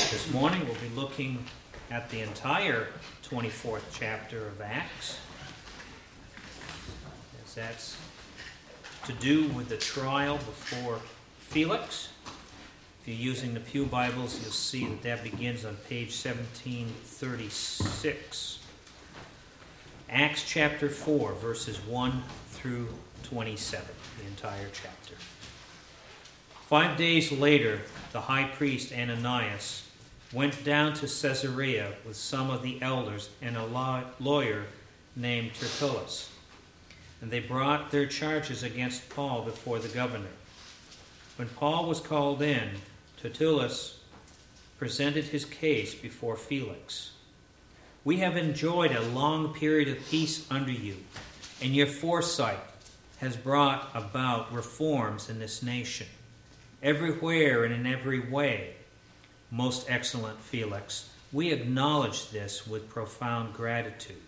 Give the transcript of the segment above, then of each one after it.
This morning we'll be looking at the entire 24th chapter of Acts, as that's to do with the trial before Felix. If you're using the Pew Bibles, you'll see that begins on page 1736. Acts chapter 4, verses 1 through 27, the entire chapter. 5 days later, the high priest Ananias went down to Caesarea with some of the elders and a lawyer named Tertullus. And they brought their charges against Paul before the governor. When Paul was called in, Tertullus presented his case before Felix. "We have enjoyed a long period of peace under you, and your foresight has brought about reforms in this nation, everywhere and in every way. Most excellent Felix, we acknowledge this with profound gratitude.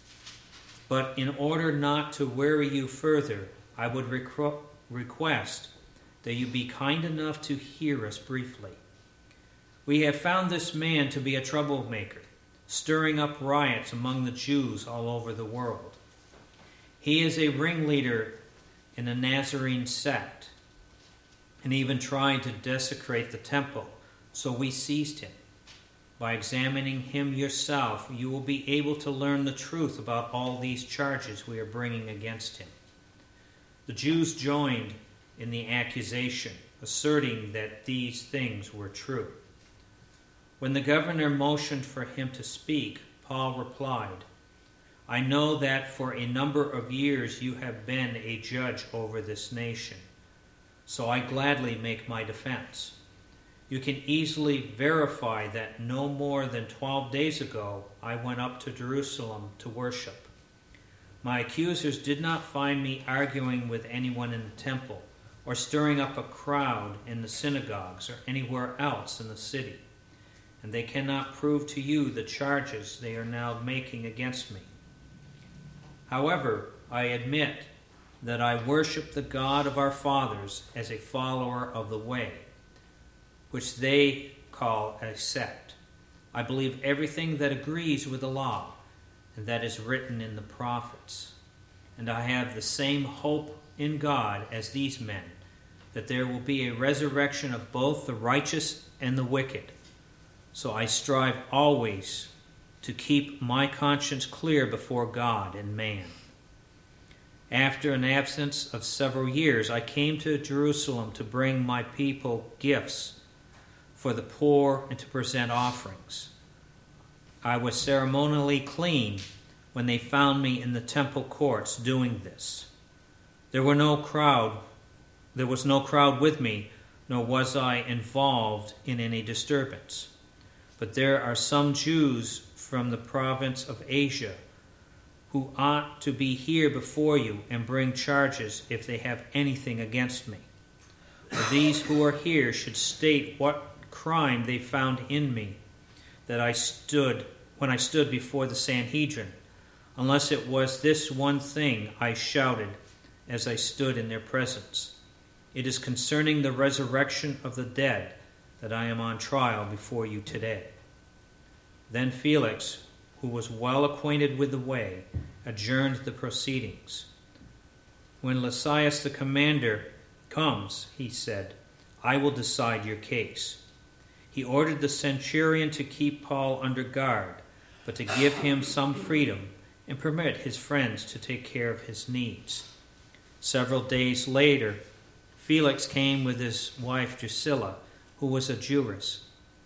But in order not to weary you further, I would request that you be kind enough to hear us briefly. We have found this man to be a troublemaker, stirring up riots among the Jews all over the world. He is a ringleader in the Nazarene sect, and even trying to desecrate the temple. So we seized him. By examining him yourself, you will be able to learn the truth about all these charges we are bringing against him." The Jews joined in the accusation, asserting that these things were true. When the governor motioned for him to speak, Paul replied, "I know that for a number of years you have been a judge over this nation, so I gladly make my defense. You can easily verify that no more than 12 days ago I went up to Jerusalem to worship. My accusers did not find me arguing with anyone in the temple or stirring up a crowd in the synagogues or anywhere else in the city, and they cannot prove to you the charges they are now making against me. However, I admit that I worship the God of our fathers as a follower of the way, which they call a sect. I believe everything that agrees with the law and that is written in the prophets. And I have the same hope in God as these men, that there will be a resurrection of both the righteous and the wicked. So I strive always to keep my conscience clear before God and man. After an absence of several years, I came to Jerusalem to bring my people gifts for the poor and to present offerings. I was ceremonially clean when they found me in the temple courts doing this. There was no crowd with me, nor was I involved in any disturbance. But there are some Jews from the province of Asia who ought to be here before you and bring charges if they have anything against me. For these who are here should state what crime they found in me when I stood before the Sanhedrin, unless it was this one thing I shouted as I stood in their presence. It is concerning the resurrection of the dead that I am on trial before you today." Then Felix, who was well acquainted with the way, adjourned the proceedings. "When Lysias the commander comes," he said, "I will decide your case." He ordered the centurion to keep Paul under guard, but to give him some freedom and permit his friends to take care of his needs. Several days later, Felix came with his wife Drusilla, who was a Jewess.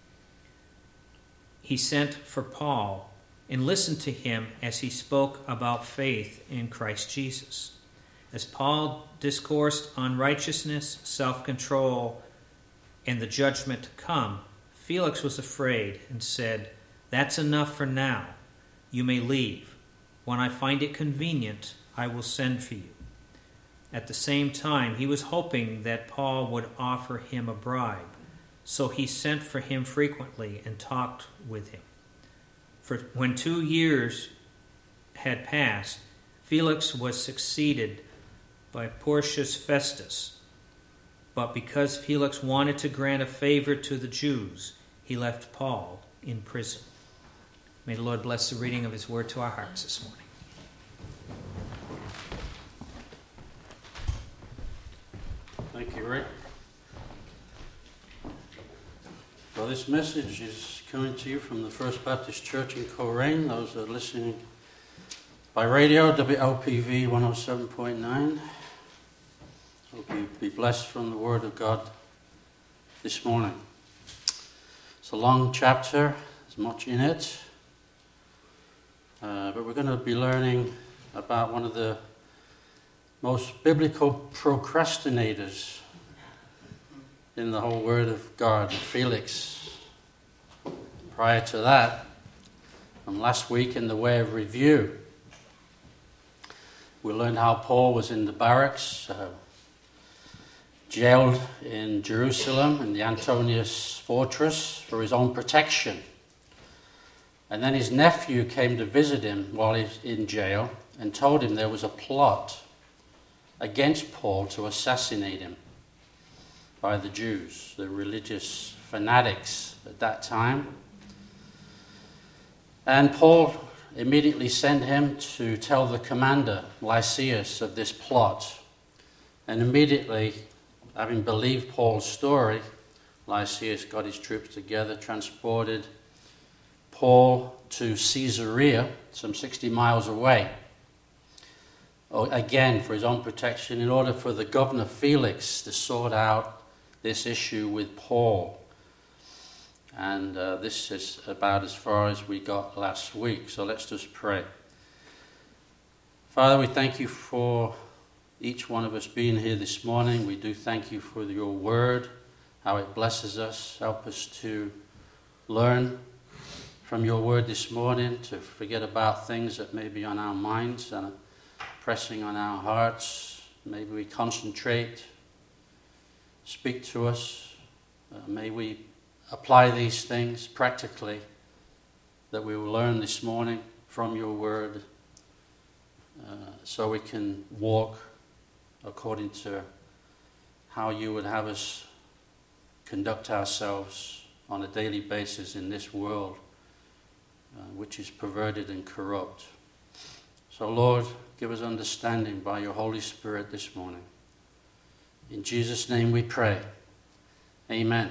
He sent for Paul and listened to him as he spoke about faith in Christ Jesus. As Paul discoursed on righteousness, self-control, and the judgment to come, Felix was afraid and said, "That's enough for now. You may leave. When I find it convenient, I will send for you." At the same time, he was hoping that Paul would offer him a bribe, so he sent for him frequently and talked with him. For when 2 years had passed, Felix was succeeded by Porcius Festus. But because Felix wanted to grant a favor to the Jews, he left Paul in prison. May the Lord bless the reading of his word to our hearts this morning. Thank you, Rick. Well, this message is coming to you from the First Baptist Church in Coleraine. Those are listening by radio, WLPV 107.9. Hope you be blessed from the Word of God this morning. It's a long chapter, there's much in it. But we're going to be learning about one of the most biblical procrastinators in the whole Word of God, Felix. Prior to that, from last week in the way of review, we learned how Paul was in the barracks, jailed in Jerusalem in the Antonius fortress for his own protection. And then his nephew came to visit him while he's in jail and told him there was a plot against Paul to assassinate him by the Jews, the religious fanatics at that time. And Paul immediately sent him to tell the commander, Lysias, of this plot. And immediately, having believed Paul's story, Lysias got his troops together, transported Paul to Caesarea, some 60 miles away, again for his own protection, in order for the governor Felix to sort out this issue with Paul. And this is about as far as we got last week, so let's just pray. Father, we thank you for each one of us being here this morning. We do thank you for your word, how it blesses us. Help us to learn from your word this morning, to forget about things that may be on our minds and pressing on our hearts. Maybe we concentrate. Speak to us. May we apply these things practically that we will learn this morning from your word, so we can walk according to how you would have us conduct ourselves on a daily basis in this world, which is perverted and corrupt. So Lord, give us understanding by your Holy Spirit this morning. In Jesus' name we pray. Amen.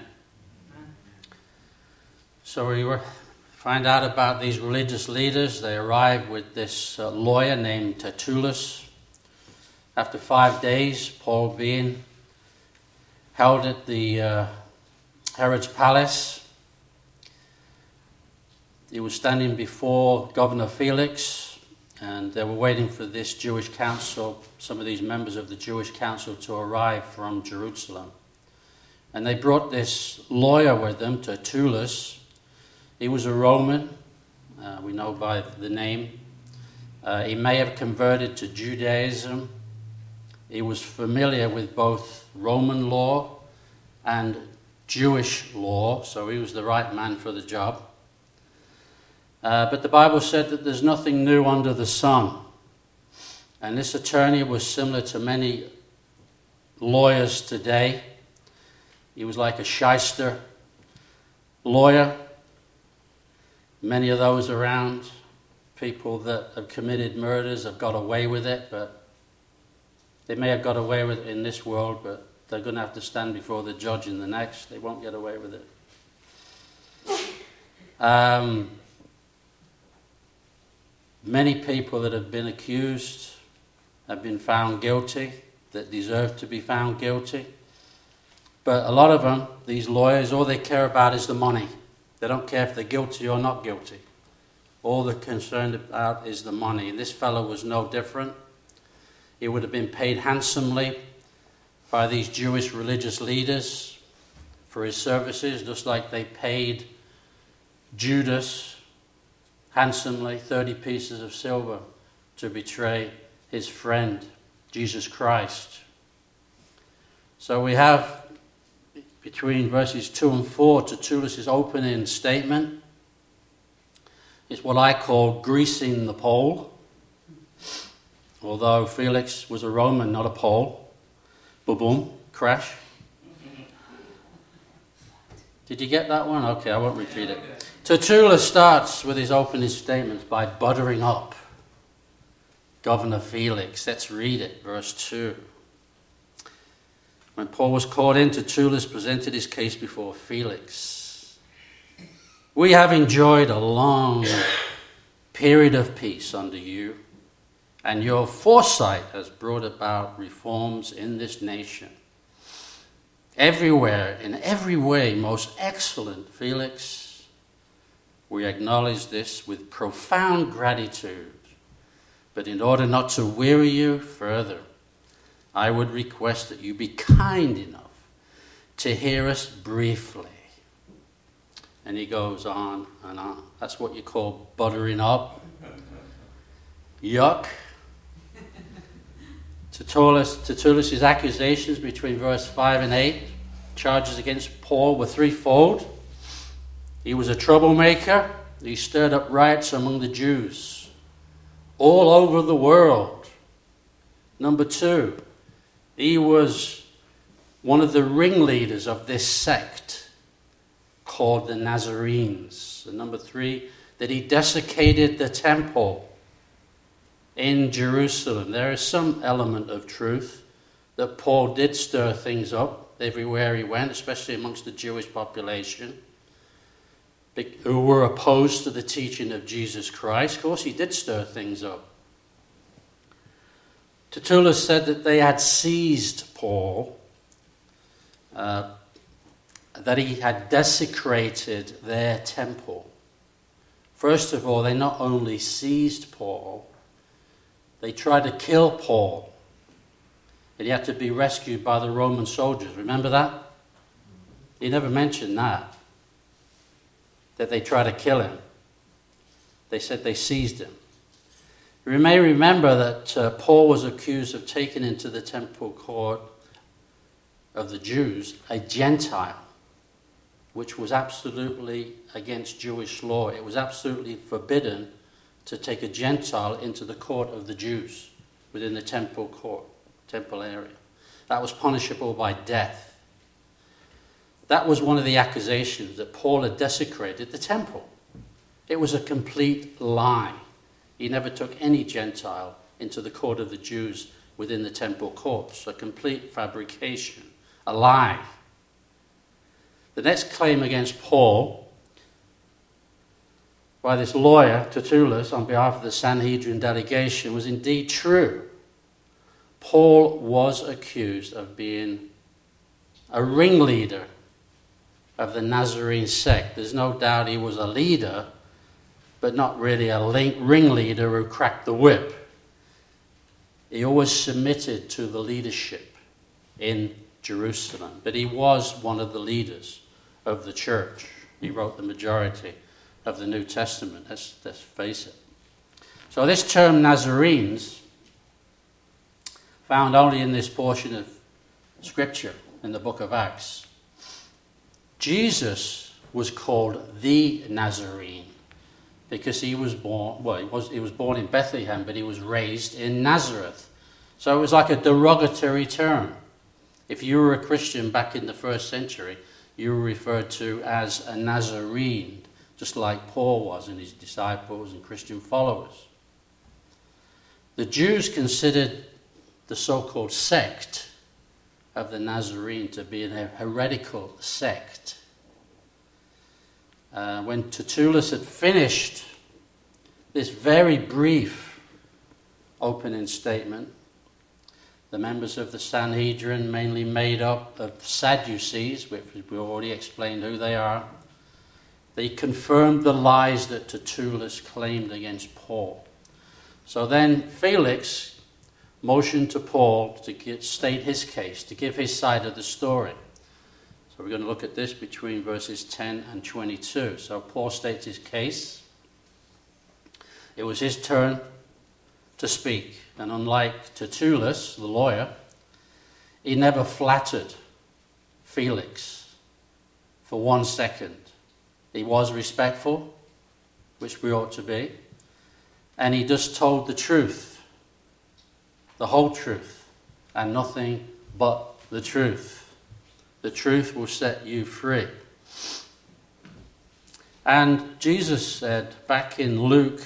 So we find out about these religious leaders. They arrive with this lawyer named Tertullus. After 5 days, Paul being held at the Herod's palace, he was standing before Governor Felix, and they were waiting for this Jewish council, some of these members of the Jewish council, to arrive from Jerusalem. And they brought this lawyer with them, Tertullus. He was a Roman, we know by the name. He may have converted to Judaism. He was familiar with both Roman law and Jewish law, so he was the right man for the job. But the Bible said that there's nothing new under the sun. And this attorney was similar to many lawyers today. He was like a shyster lawyer. Many of those around, people that have committed murders, have got away with it, but they may have got away with it in this world, but they're going to have to stand before the judge in the next. They won't get away with it. Many people that have been accused have been found guilty, that deserve to be found guilty. But a lot of them, these lawyers, all they care about is the money. They don't care if they're guilty or not guilty. All they're concerned about is the money. And this fellow was no different. He would have been paid handsomely by these Jewish religious leaders for his services, just like they paid Judas handsomely 30 pieces of silver to betray his friend, Jesus Christ. So we have, between verses 2 and 4, Tertullus' opening statement. It's what I call greasing the pole. Although Felix was a Roman, not a Pole. Boom, crash. Did you get that one? Okay, I won't repeat it. Tertullus starts with his opening statements by buttering up Governor Felix. Let's read it, verse 2. When Paul was called in, Tertullus presented his case before Felix. We have enjoyed a long period of peace under you, and your foresight has brought about reforms in this nation. Everywhere, in every way, most excellent Felix, we acknowledge this with profound gratitude. But in order not to weary you further, I would request that you be kind enough to hear us briefly. And he goes on and on. That's what you call buttering up. Yuck. Tertullus' accusations between verse 5 and 8, charges against Paul, were threefold. He was a troublemaker. He stirred up riots among the Jews all over the world. Number 2, he was one of the ringleaders of this sect called the Nazarenes. And number 3, that he desecrated the temple in Jerusalem. There is some element of truth that Paul did stir things up everywhere he went, especially amongst the Jewish population who were opposed to the teaching of Jesus Christ. Of course, he did stir things up. Tertullus said that they had seized Paul, that he had desecrated their temple. First of all, they not only seized Paul, they tried to kill Paul. And he had to be rescued by the Roman soldiers. Remember that? He never mentioned that they tried to kill him. They said they seized him. You may remember that Paul was accused of taking into the temple court of the Jews a Gentile, which was absolutely against Jewish law. It was absolutely forbidden to take a Gentile into the court of the Jews within the temple court, temple area. That was punishable by death. That was one of the accusations, that Paul had desecrated the temple. It was a complete lie. He never took any Gentile into the court of the Jews within the temple courts. A complete fabrication, a lie. The next claim against Paul by this lawyer, Tertullus, on behalf of the Sanhedrin delegation, was indeed true. Paul was accused of being a ringleader of the Nazarene sect. There's no doubt he was a leader, but not really a ringleader who cracked the whip. He always submitted to the leadership in Jerusalem, but he was one of the leaders of the church. He wrote the majority of the New Testament, let's face it. So this term Nazarenes, found only in this portion of Scripture in the book of Acts. Jesus was called the Nazarene because he was born, he was born in Bethlehem, but he was raised in Nazareth. So it was like a derogatory term. If you were a Christian back in the first century, you were referred to as a Nazarene, just like Paul was and his disciples and Christian followers. The Jews considered the so-called sect of the Nazarene to be a heretical sect. When Tertullus had finished this very brief opening statement, the members of the Sanhedrin, mainly made up of Sadducees, which we already explained who they are, they confirmed the lies that Tertullus claimed against Paul. So then Felix motioned to Paul to state his case, to give his side of the story. So we're going to look at this between verses 10 and 22. So Paul states his case. It was his turn to speak. And unlike Tertullus, the lawyer, he never flattered Felix for 1 second. He was respectful, which we ought to be. And he just told the truth, the whole truth, and nothing but the truth. The truth will set you free. And Jesus said back in Luke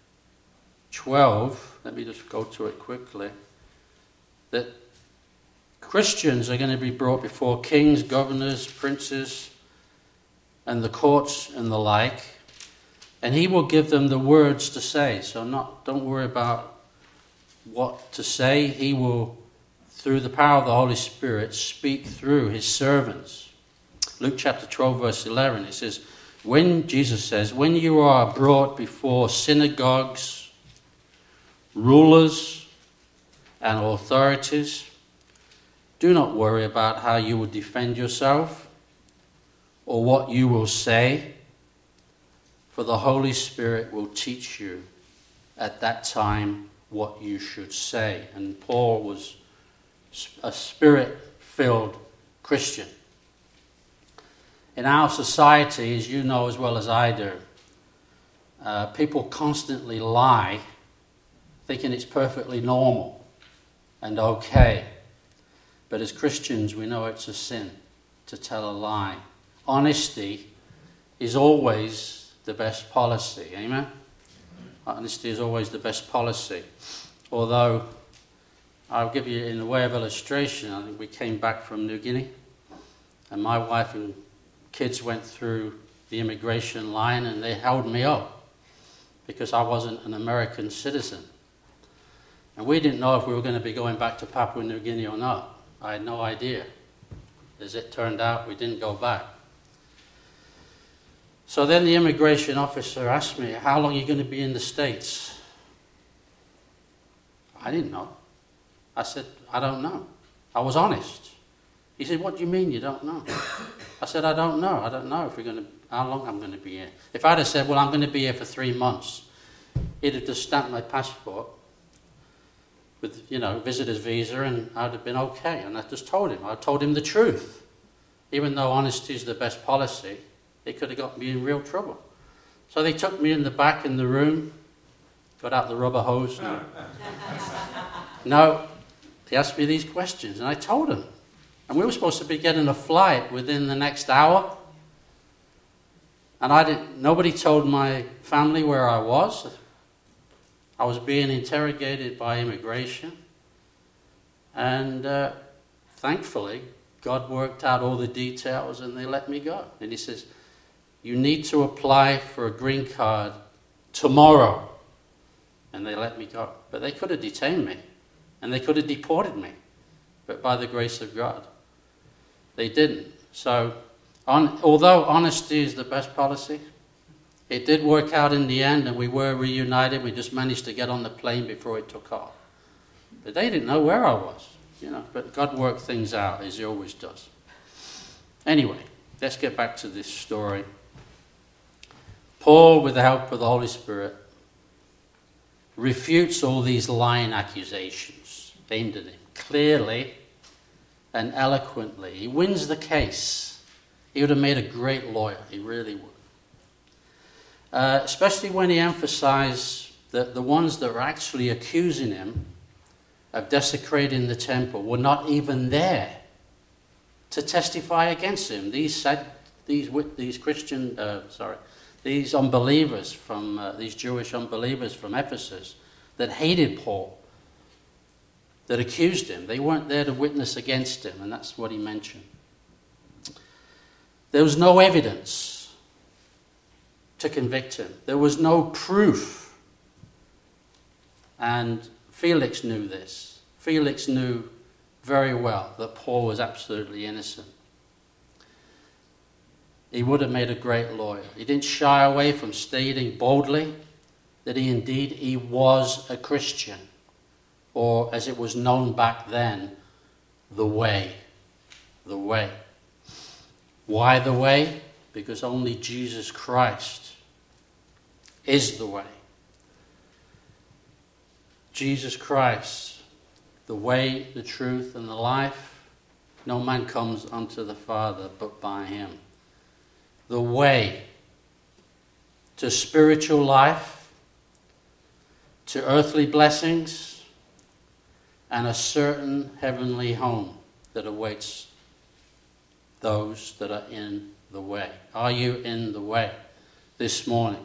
12, let me just go to it quickly, that Christians are going to be brought before kings, governors, princes, and the courts and the like, and he will give them the words to say. So don't worry about what to say. He will, through the power of the Holy Spirit, speak through his servants. Luke chapter 12, verse 11, it says, Jesus says, when you are brought before synagogues, rulers, and authorities, do not worry about how you will defend yourself or what you will say, for the Holy Spirit will teach you at that time what you should say. And Paul was a spirit-filled Christian. In our society, as you know as well as I do, people constantly lie, thinking it's perfectly normal and okay. But as Christians, we know it's a sin to tell a lie. Honesty is always the best policy. Amen? Honesty is always the best policy. Although, I'll give you in the way of illustration, I think we came back from New Guinea, and my wife and kids went through the immigration line and they held me up because I wasn't an American citizen. And we didn't know if we were going to be going back to Papua New Guinea or not. I had no idea. As it turned out, we didn't go back. So then the immigration officer asked me, how long are you going to be in the States? I didn't know. I said, I don't know. I was honest. He said, what do you mean you don't know? I said, I don't know. I don't know how long I'm going to be here. If I'd have said, well, I'm going to be here for 3 months, he'd have just stamped my passport with, visitor's visa, and I'd have been okay. And I just told him. I told him the truth. Even though honesty is the best policy, it could have got me in real trouble. So they took me in the back in the room, got out the rubber hose. No, they asked me these questions, and I told them. And we were supposed to be getting a flight within the next hour. And nobody told my family where I was. I was being interrogated by immigration. And thankfully, God worked out all the details and they let me go. And he says, you need to apply for a green card tomorrow. And they let me go. But they could have detained me. And they could have deported me. But by the grace of God, they didn't. So, although honesty is the best policy, it did work out in the end, and we were reunited. We just managed to get on the plane before it took off. But they didn't know where I was, But God worked things out, as he always does. Anyway, let's get back to this story. Paul, with the help of the Holy Spirit, refutes all these lying accusations aimed at him clearly and eloquently. He wins the case. He would have made a great lawyer. He really would. Especially when he emphasized that the ones that were actually accusing him of desecrating the temple were not even there to testify against him. These unbelievers from these Jewish unbelievers from Ephesus that hated Paul, that accused him, they weren't there to witness against him, and that's what he mentioned. There was no evidence to convict him. There was no proof. And Felix knew this. Felix knew very well that Paul was absolutely innocent. He would have made a great lawyer. He didn't shy away from stating boldly that he was a Christian, or as it was known back then, the way. The way. Why the way? Because only Jesus Christ is the way. Jesus Christ, the way, the truth, and the life. No man comes unto the Father but by him. The way to spiritual life, to earthly blessings, and a certain heavenly home that awaits those that are in the way? Are you in the way this morning?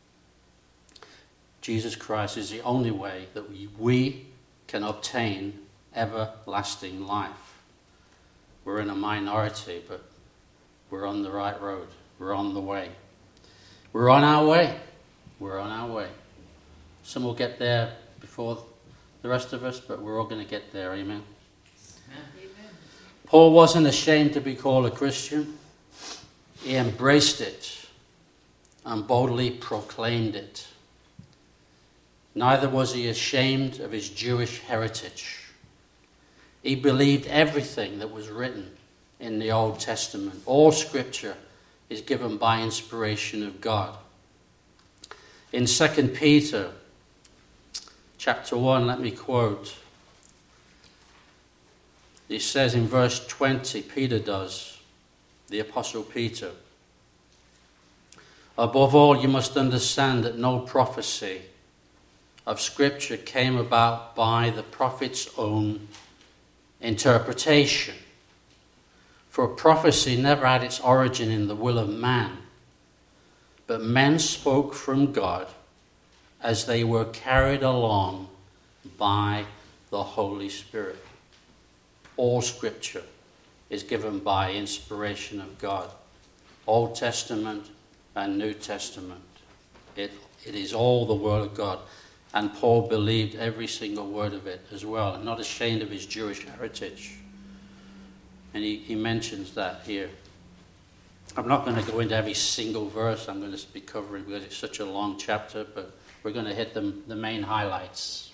Jesus Christ is the only way that we can obtain everlasting life. We're in a minority, but we're on the right road. We're on the way. We're on our way. We're on our way. Some will get there before the rest of us, but we're all going to get there. Amen. Amen. Paul wasn't ashamed to be called a Christian. He embraced it and boldly proclaimed it. Neither was he ashamed of his Jewish heritage. He believed everything that was written in the Old Testament. All Scripture is given by inspiration of God. In 2 Peter chapter 1, let me quote. He says in verse 20, Peter does, the Apostle Peter, "Above all, you must understand that no prophecy of Scripture came about by the prophet's own interpretation. For prophecy never had its origin in the will of man, but men spoke from God as they were carried along by the Holy Spirit." All Scripture is given by inspiration of God. Old Testament and New Testament. It is all the Word of God. And Paul believed every single word of it as well, and not ashamed of his Jewish heritage. And he mentions that here. I'm not going to go into every single verse I'm going to be covering because it's such a long chapter, but we're going to hit the main highlights.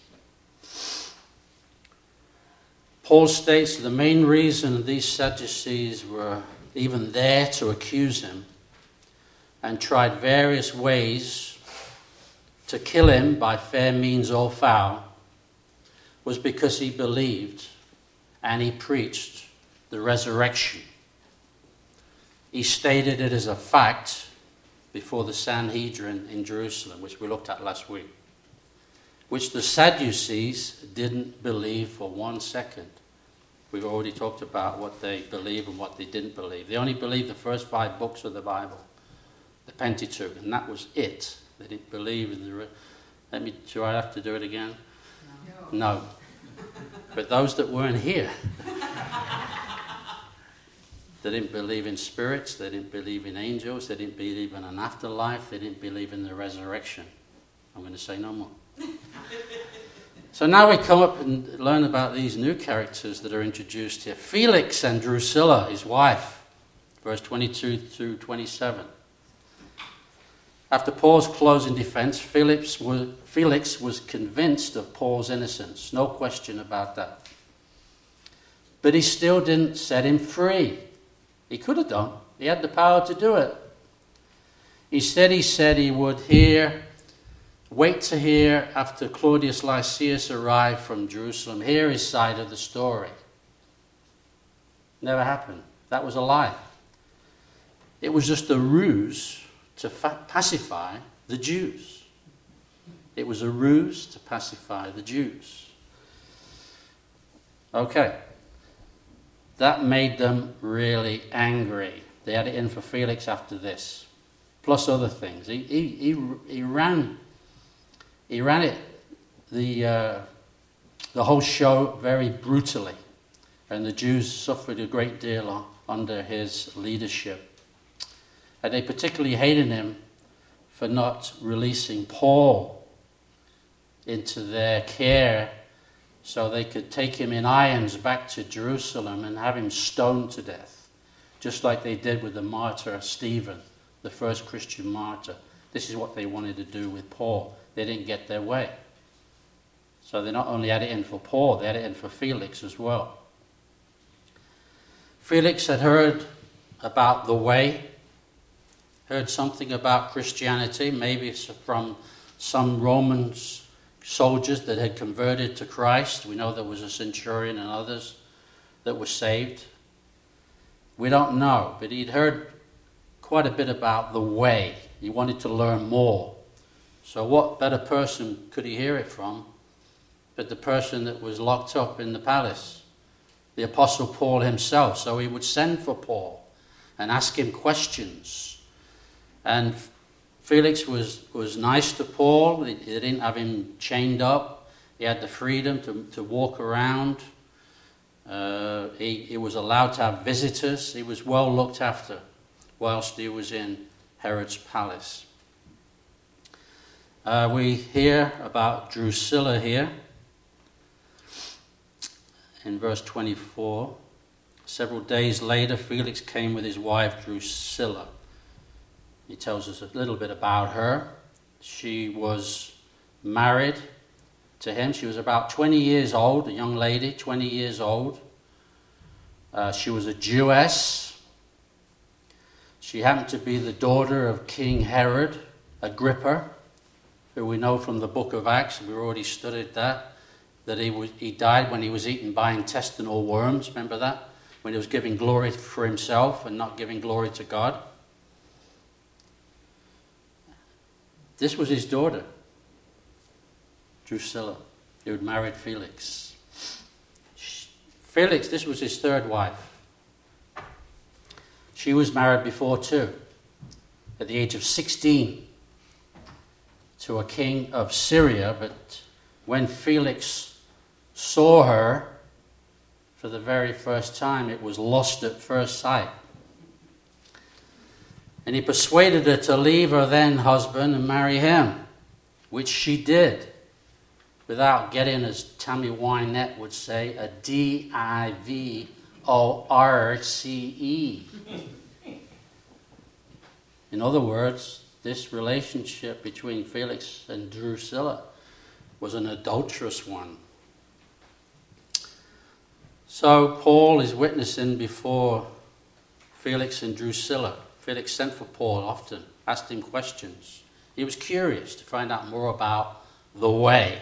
Paul states the main reason these Sadducees were even there to accuse him and tried various ways to kill him by fair means or foul was because he believed and he preached the resurrection. He stated it as a fact before the Sanhedrin in Jerusalem, which we looked at last week, which the Sadducees didn't believe for 1 second. We've already talked about what they believe and what they didn't believe. They only believed the first 5 books of the Bible, the Pentateuch, and that was it. They didn't believe in the... Do I have to do it again? No. But those that weren't here, they didn't believe in spirits, they didn't believe in angels, they didn't believe in an afterlife, they didn't believe in the resurrection. I'm going to say no more. So now we come up and learn about these new characters that are introduced here. Felix and Drusilla, his wife, verse 22 through 27. After Paul's closing defense, Felix was convinced of Paul's innocence. No question about that. But he still didn't set him free. He could have done. He had the power to do it. Instead, he said he would wait to hear after Claudius Lysias arrived from Jerusalem, hear his side of the story. Never happened. That was a lie. It was just a ruse to pacify the Jews. It was a ruse to pacify the Jews. Okay. That made them really angry. They had it in for Felix after this, plus other things. He ran it, the whole show very brutally, and the Jews suffered a great deal under his leadership. And they particularly hated him for not releasing Paul into their care so they could take him in irons back to Jerusalem and have him stoned to death, just like they did with the martyr Stephen, the first Christian martyr. This is what they wanted to do with Paul. They didn't get their way. So they not only had it in for Paul, they had it in for Felix as well. Felix had heard about the way, heard something about Christianity, maybe it's from some Roman soldiers that had converted to Christ. We know there was a centurion and others that were saved. We don't know, but he'd heard quite a bit about the way. He wanted to learn more. So what better person could he hear it from but the person that was locked up in the palace, the Apostle Paul himself? So he would send for Paul and ask him questions. And Felix was nice to Paul. He didn't have him chained up. He had the freedom to walk around. He was allowed to have visitors. He was well looked after whilst he was in Herod's palace. We hear about Drusilla here in verse 24. Several days later, Felix came with his wife Drusilla. He tells us a little bit about her. She was married to him. She was about 20 years old, a young lady, 20 years old. She was a Jewess. She happened to be the daughter of King Herod Agrippa, who we know from the book of Acts. We've already studied that he died when he was eaten by intestinal worms. Remember that? When he was giving glory for himself and not giving glory to God. This was his daughter, Drusilla, who had married Felix. Felix, this was his third wife. She was married before too, at the age of 16, to a king of Syria. But when Felix saw her for the very first time, it was lust at first sight. And he persuaded her to leave her then husband and marry him, which she did, without getting, as Tammy Wynette would say, a divorce. In other words, this relationship between Felix and Drusilla was an adulterous one. So Paul is witnessing before Felix and Drusilla. Felix sent for Paul often, asked him questions. He was curious to find out more about the way.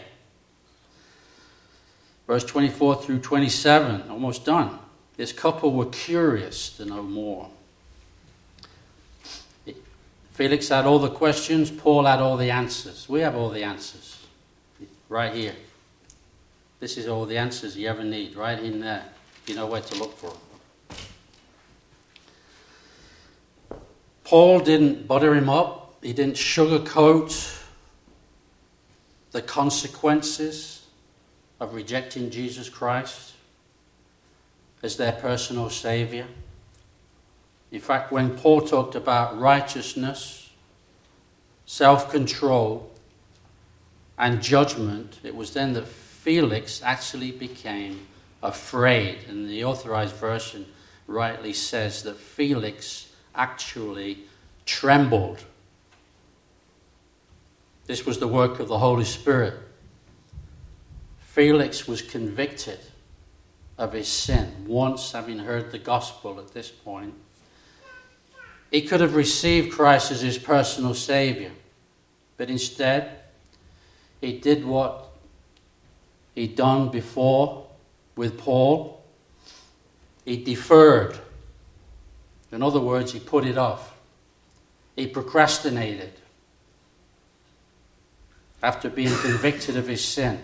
Verse 24 through 27, almost done. This couple were curious to know more. Felix had all the questions, Paul had all the answers. We have all the answers right here. This is all the answers you ever need, right in there. You know where to look for them. Paul didn't butter him up. He didn't sugarcoat the consequences of rejecting Jesus Christ as their personal Savior. In fact, when Paul talked about righteousness, self-control, and judgment, it was then that Felix actually became afraid. And the Authorized Version rightly says that Felix actually trembled. This was the work of the Holy Spirit. Felix was convicted of his sin once having heard the gospel at this point. He could have received Christ as his personal Savior, but instead he did what he'd done before with Paul. He deferred. In other words, he put it off. He procrastinated after being convicted of his sin.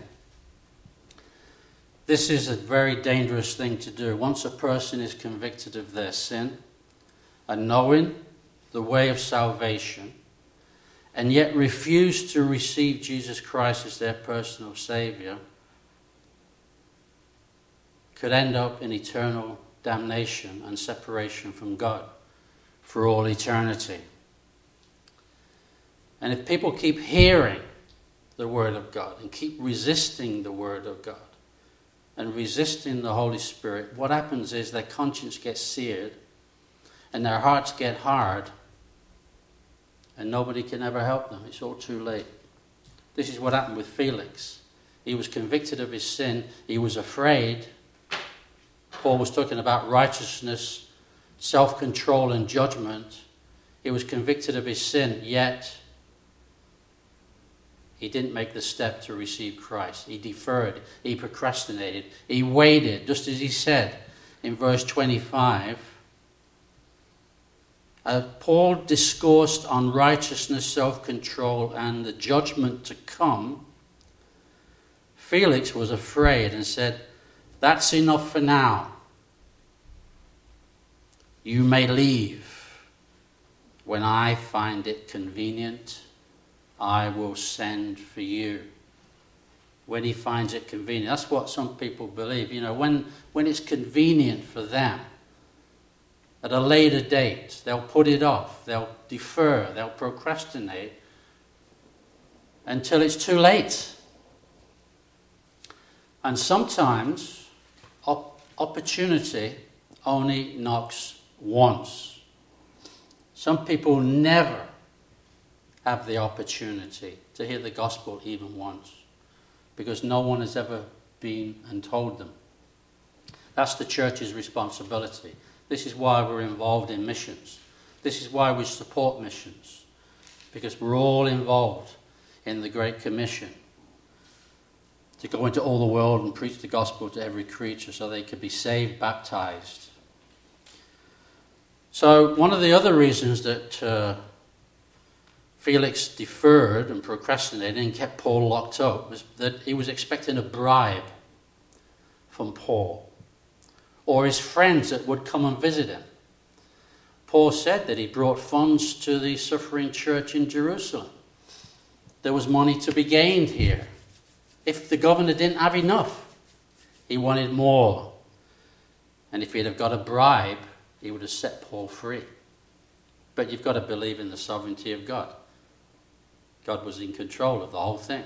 This is a very dangerous thing to do. Once a person is convicted of their sin and knowing the way of salvation, and yet refuse to receive Jesus Christ as their personal Savior, could end up in eternal damnation and separation from God for all eternity. And if people keep hearing the Word of God and keep resisting the Word of God and resisting the Holy Spirit, what happens is their conscience gets seared and their hearts get hard, and nobody can ever help them. It's all too late. This is what happened with Felix. He was convicted of his sin. He was afraid. Paul was talking about righteousness, self-control, and judgment. He was convicted of his sin, yet he didn't make the step to receive Christ. He deferred. He procrastinated. He waited, just as he said in verse 25. Paul discoursed on righteousness, self-control, and the judgment to come. Felix was afraid and said, "That's enough for now. You may leave. When I find it convenient, I will send for you. When he finds it convenient. That's what some people believe. You know, when it's convenient for them, at a later date, they'll put it off, they'll defer, they'll procrastinate until it's too late. And sometimes opportunity only knocks once. Some people never have the opportunity to hear the gospel even once, because no one has ever been and told them. That's the church's responsibility. This is why we're involved in missions. This is why we support missions, because we're all involved in the Great Commission to go into all the world and preach the gospel to every creature so they could be saved, baptized. So one of the other reasons that Felix deferred and procrastinated and kept Paul locked up was that he was expecting a bribe from Paul or his friends that would come and visit him. Paul said that he brought funds to the suffering church in Jerusalem. There was money to be gained here. If the governor didn't have enough, he wanted more. And if he'd have got a bribe, he would have set Paul free. But you've got to believe in the sovereignty of God. God was in control of the whole thing.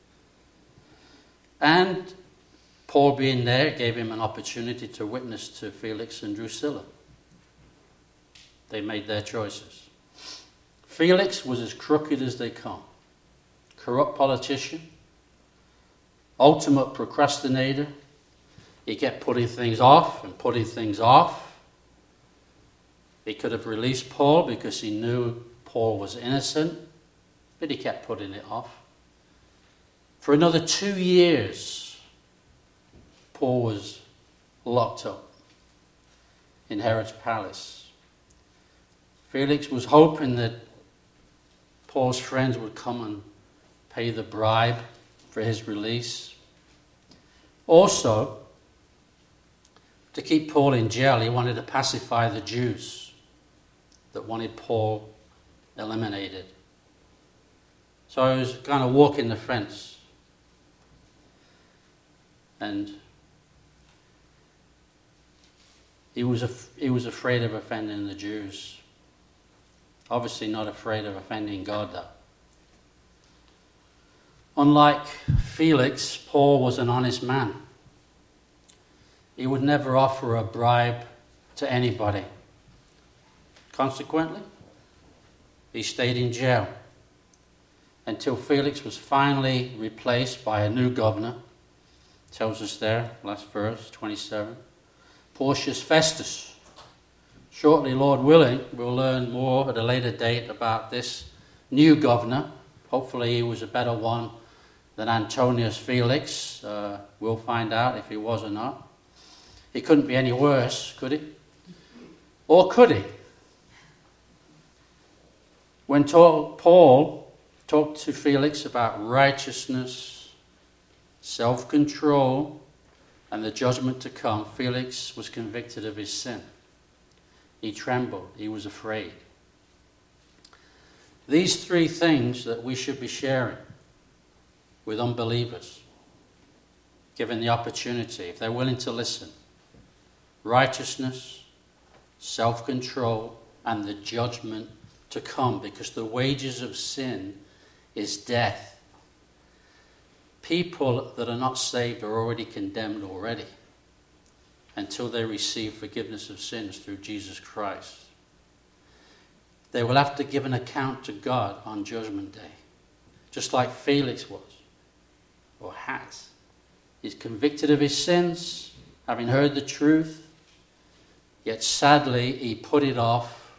And Paul being there gave him an opportunity to witness to Felix and Drusilla. They made their choices. Felix was as crooked as they come. Corrupt politician. Ultimate procrastinator. He kept putting things off and putting things off. He could have released Paul because he knew Paul was innocent, but he kept putting it off. For another 2 years, Paul was locked up in Herod's palace. Felix was hoping that Paul's friends would come and pay the bribe for his release. Also, to keep Paul in jail, he wanted to pacify the Jews that wanted Paul eliminated. So he was kind of walking the fence. And he was afraid of offending the Jews. Obviously not afraid of offending God, though. Unlike Felix, Paul was an honest man. He would never offer a bribe to anybody. Consequently, he stayed in jail until Felix was finally replaced by a new governor. Tells us there, last verse, 27. Porcius Festus. Shortly, Lord willing, we'll learn more at a later date about this new governor. Hopefully he was a better one than Antonius Felix. We'll find out if he was or not. He couldn't be any worse, could he? Or could he? When Paul talked to Felix about righteousness, self-control, and the judgment to come, Felix was convicted of his sin. He trembled. He was afraid. These three things that we should be sharing with unbelievers, given the opportunity, if they're willing to listen. Righteousness, self-control, and the judgment to come, because the wages of sin is death. People that are not saved are already condemned already until they receive forgiveness of sins through Jesus Christ. They will have to give an account to God on Judgment Day, just like Felix was, or has. He's convicted of his sins, having heard the truth, yet sadly he put it off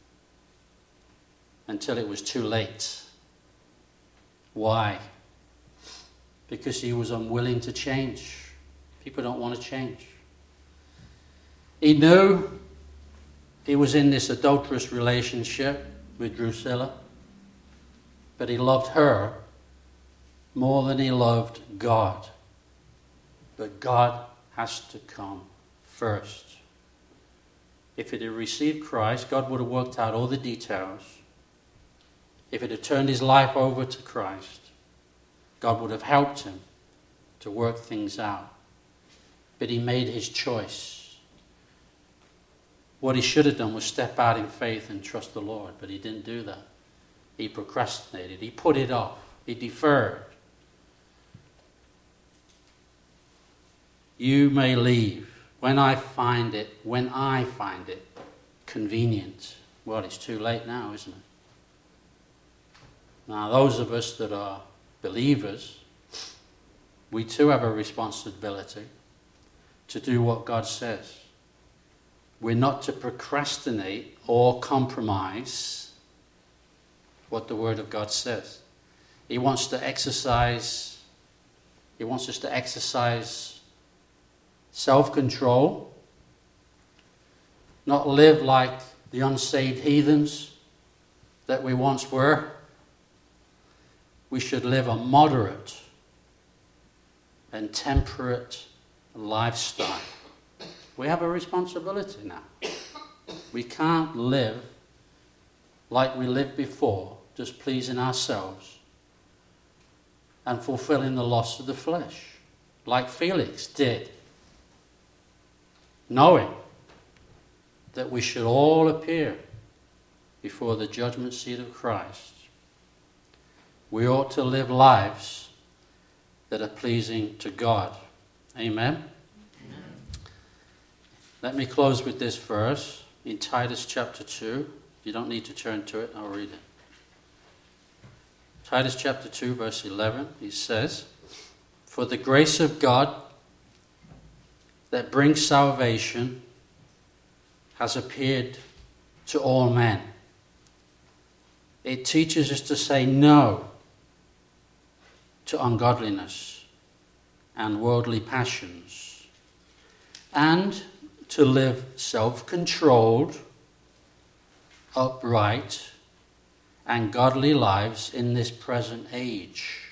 until it was too late. Why? Because he was unwilling to change. People don't want to change. He knew he was in this adulterous relationship with Drusilla, but he loved her more than he loved God. But God has to come first. if it had received Christ, God would have worked out all the details. If it had turned his life over to Christ, God would have helped him to work things out. But he made his choice. What he should have done was step out in faith and trust the Lord, but he didn't do that. He procrastinated. He put it off. He deferred. You may leave when I find it convenient. Well, it's too late now, isn't it? Now, those of us that are believers, we too have a responsibility to do what God says. We're not to procrastinate or compromise what the Word of God says. He wants us to exercise self-control, not live like the unsaved heathens that we once were. We should live a moderate and temperate lifestyle. We have a responsibility now. We can't live like we lived before, just pleasing ourselves and fulfilling the lusts of the flesh, like Felix did, knowing that we should all appear before the judgment seat of Christ. We ought to live lives that are pleasing to God. Amen? Amen. Let me close with this verse in Titus chapter 2. You don't need to turn to it, I'll read it. Titus chapter 2, verse 11, he says, "For the grace of God that brings salvation has appeared to all men." It teaches us to say no to ungodliness and worldly passions, and to live self-controlled, upright, and godly lives in this present age,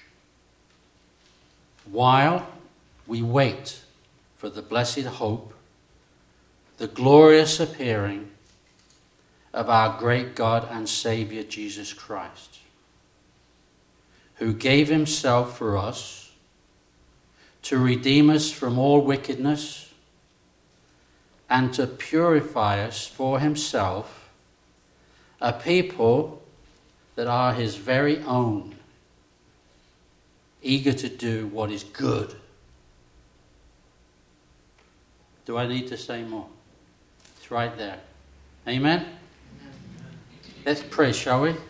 while we wait for the blessed hope, the glorious appearing of our great God and Saviour Jesus Christ, who gave himself for us to redeem us from all wickedness and to purify us for himself, a people that are his very own, eager to do what is good. Do I need to say more? It's right there. Amen? Let's pray, shall we?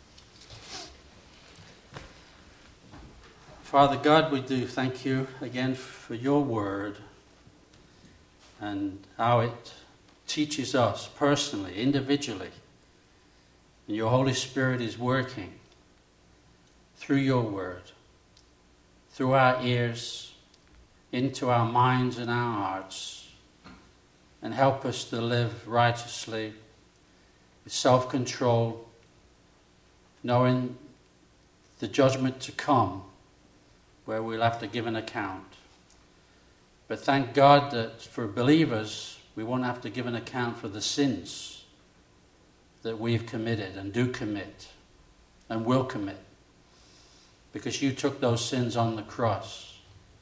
Father God, we do thank you again for your word and how it teaches us personally, individually. And your Holy Spirit is working through your word, through our ears, into our minds and our hearts, and help us to live righteously, with self-control, knowing the judgment to come, where we'll have to give an account. But thank God that for believers, we won't have to give an account for the sins that we've committed and do commit and will commit, because you took those sins on the cross.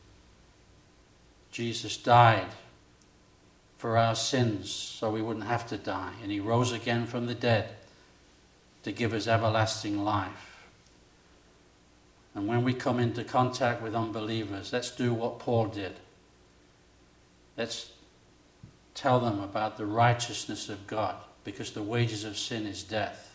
Jesus died for our sins so we wouldn't have to die, and he rose again from the dead to give us everlasting life. And when we come into contact with unbelievers, let's do what Paul did. Let's tell them about the righteousness of God, because the wages of sin is death.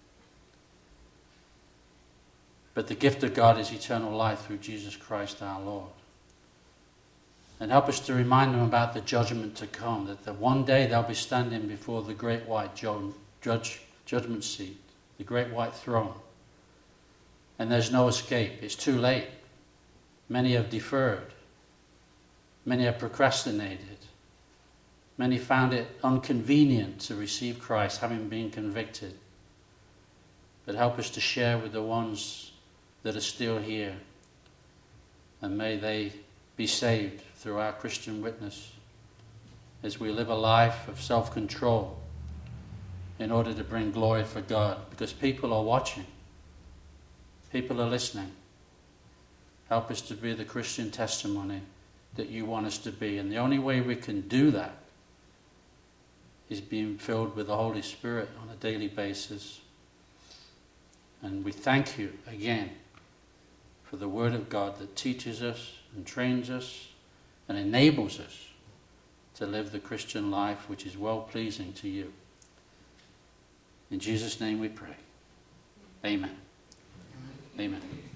But the gift of God is eternal life through Jesus Christ our Lord. And help us to remind them about the judgment to come, that one day they'll be standing before the great white judgment seat, the great white throne. And there's no escape. It's too late. Many have deferred. Many have procrastinated. Many found it inconvenient to receive Christ, having been convicted. But help us to share with the ones that are still here. And may they be saved through our Christian witness. as we live a life of self-control in order to bring glory for God, because people are watching. People are listening. Help us to be the Christian testimony that you want us to be. And the only way we can do that is being filled with the Holy Spirit on a daily basis. And we thank you again for the Word of God that teaches us and trains us and enables us to live the Christian life which is well-pleasing to you. In Jesus' name we pray. Amen. Amen.